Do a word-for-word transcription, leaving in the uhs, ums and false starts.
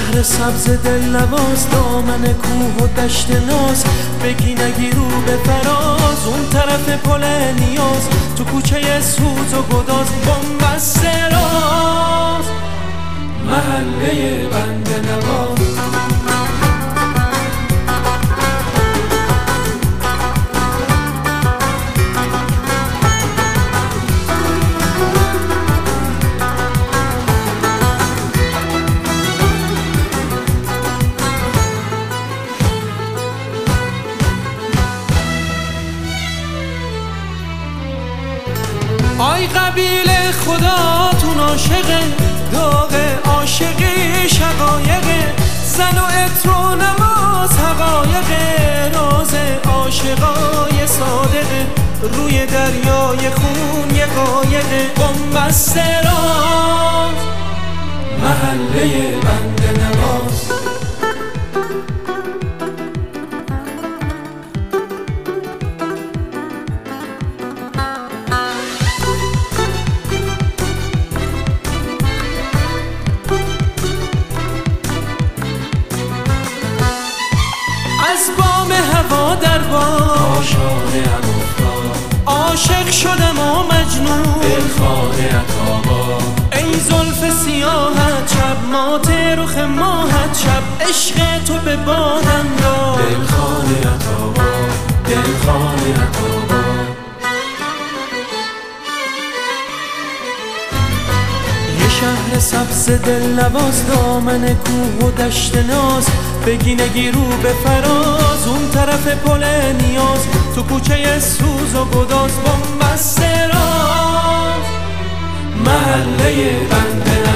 شهر سبز دل نواز، دامن کوه و دشت ناز، بگی نگی رو به فراز، اون طرف پل نیاز، تو کوچه سوز و گداز، بنبست راز، محله بنده نواز. آی قبیله خداتون عاشقه، داغ عاشقی شقایقه، زن و عطر و نماز حقایقه، راز عاشقای صادقه، روی دریای خون یه قایقه، بنبست راز، محله بنده نواز. از بام هوا در بام آشانه ام افتاد، عاشق شدم و مجنون دلخانه اتابا، ای زلف سیاهت شب مات رخ ماهت شب، عشق تو به بادم داد، دلخانه اتابا دلخانه اتابا. شهر سبز دل نواز، دامن کوه و دشت ناز، بگی نگی رو به فراز، اون طرف پل نیاز، تو کوچه سوز و گداز، بنبست راز، محله بنده